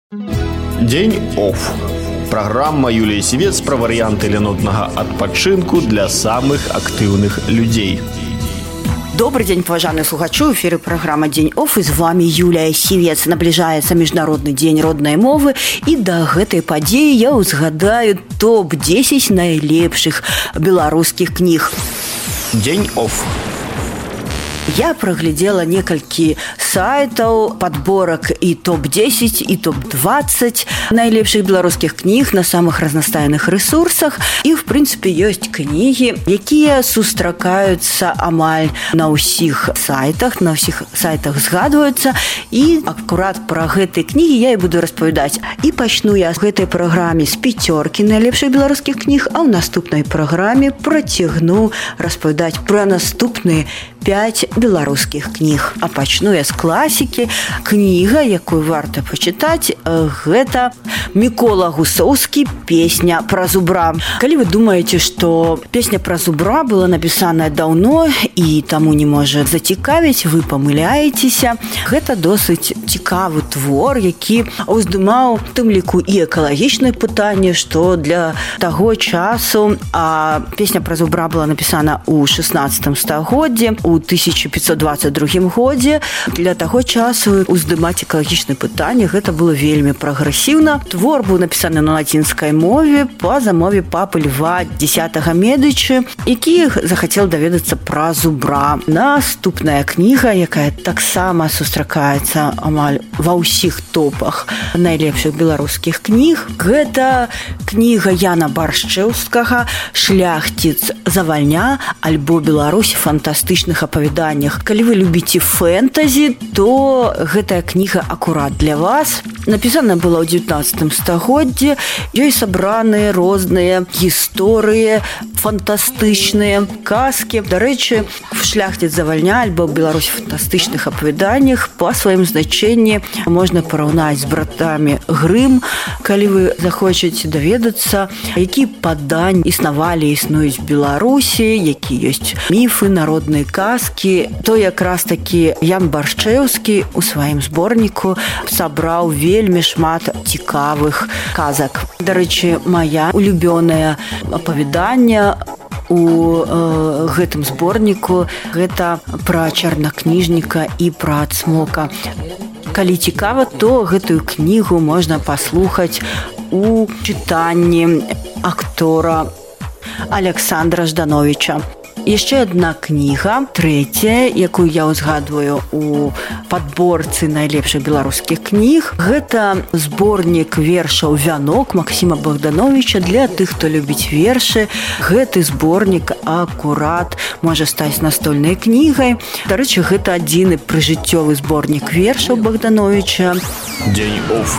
День офф. Программа Юлии Сивец про варианты ленотного отпочинку для самых активных людей. Добрый день, уважаемые слухачи. В эфире программа «День офф». И с вами Юлия Сивец. Наближается Международный день родной мовы. И до этой подеи я узгадаю топ-10 найлепших белорусских книг. День офф. Я проглядела некалькі сайтаў, подборок и топ-10, и топ-20 найлепшых белорусских книг на самых разнастайных ресурсах. И, в принципе, есть книги, якія сустракаюцца амаль на ўсіх сайтах, на ўсіх сайтах згадваюцца. И аккурат про гэтыя книги я и буду распавядаць. И пачну я в этой программе с 5 найлепшых белорусских книг, а в наступной программе працягну распавядаць про наступные 5 белорусских книг. А пачну я с классики. Книга, якую варта почитать, гэта Микола Гусовский «Песня про зубра». Калі вы думаете, что «Песня про зубра» была написана давно и тому не может зацікавіць, вы памыляецеся. Гэта досыць цікавы твор, які уздымаў у тым ліку і экалагічнае пытанне, што для таго часу, а «Песня про зубра» была написана у 16 стагоддзі, у 1522 годзе. Для таго часу уздымаць экалагічнае пытанне гэта было вельмі прагрэсіўна. Твор быў напісаны на лацінскай мове па замове папы Льва X Медычы, які захацеў даведацца пра зубра. Наступная кніга, якая таксама сустракаецца амаль ва ўсіх топах найлепшых беларускіх кніг, гэта кніга Яна Баршчэўскага «Шляхціц завальня, альбо Беларусь в фантастычных апавяданнях». Калі вы любіце фэнтазі, то гэтая кніга акурат для вас. Напісана была ў 19 стагоддзі. Ёй сабраныя розныя гісторыі, фантастычныя казкі. Дарэчы, «Шляхціц завальня» альбо «Беларусь в фантастычных апавяданнях» па сваім значэнні можна параўнаць з братамі Грым. Калі вы захочаце даведацца, якія паданні існавалі і існуюць в Беларусі, якія ёсць міфы, народныя казкі, то якраз такі Ян Баршчэўскі у сваім зборніку сабраў вельмі шмат цікавых казак. Дарэчы, моя улюбёнае апавяданне у гэтым зборніку гэта пра чарнакніжніка і пра цмока. Калі цікава, то гэтую кнігу можна паслухаць у чытанні актора Александра Ждановича. Яшчэ адна кніга, трэцяя, якую я узгадваю у падборцы найлепшых беларускіх кніг, гэта зборнік вершаў «Вянок» Максима Богдановича. Для тых, хто любіць вершы, гэты зборнік акурат можа стаць настольнай кнігай. Дарэчы, гэта адзіны прыжыццёвы зборнік вершаў Богдановича. День офф.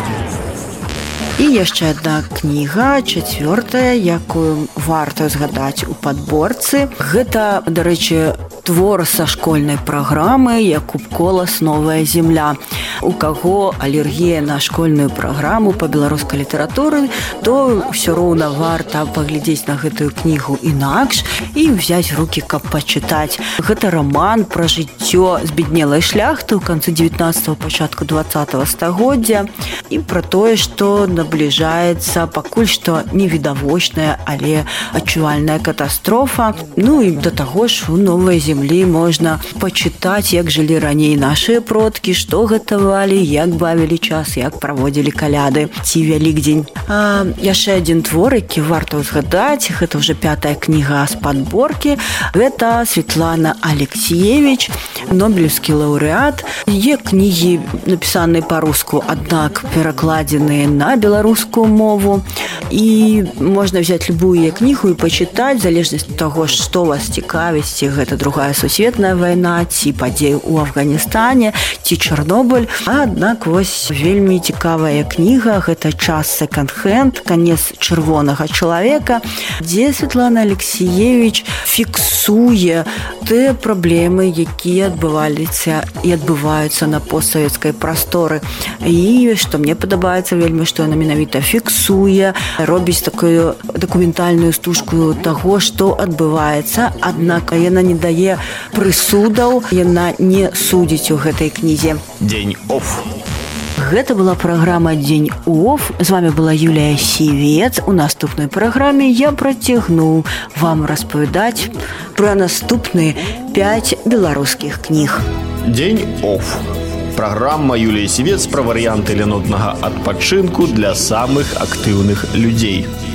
І яшчэ адна кніга, 4, якую варта згадаць у падборцы. Гэта, дарэчы, твор са школьнай праграмы Якуб Колас «Новая земля». У каго алергія на школьную праграму па беларускай літаратуры, то ўсё роўна варта паглядзець на гэтую кнігу інакш і ўзяць рукі, каб пачытаць. Гэта раман пра жыццё збеднелай шляхты ў канцы 19-го, пачатку 20-го стагоддзя і пра тое, што набліжаецца пакуль што невідавочная, але адчувальная катастрофа. Ну і да таго ж у «Новай землі» можна пачытаць, як жылі раней нашыя продкі, што гатавалі, як бавілі час, як праводзілі каляды ці Вялікдзень. Яшчэ адзін твор, які варта ўзгадаць, гэта ўжо 5-я кніга з падборкі. Гэта Светлана Алексіевіч, нобелевскі лаўрэат. Яе кнігі напісаныя па-руску, аднак перакладзеныя на беларускую мову. І можна взять любую кнігу і пачытаць, в залежнасці ад таго, што вас цікавіць, ці гэта другая сусветная вайна, ці падзеі ў Афганістане, ці Чарнобыль. Аднак вось вельмі цікавая кніга, гэта «Час секонд-хенд», «Канец чырвонага чалавека», дзе Светлана Алексіевіч фіксуе тыя праблемы, якія адбываліся і адбываюцца на постсавецкай прасторы. І што мне падабаецца вельмі, што яна менавіта фіксуе, робіць такую дакументальную стужку таго, што адбываецца, аднак яна не дае прысудаў, яна не судзіць у гэтай кнізе. День офф. Гэта была праграма «Дзень ОФ». З вами была Юлія Сівец. У наступнай праграме я працягну вам распавядаць пра наступныя 5 беларускіх кніг. «Дзень ОФ». Праграма Юлії Сівец пра варыянты лянотнага адпачынку для самых актыўных людзей.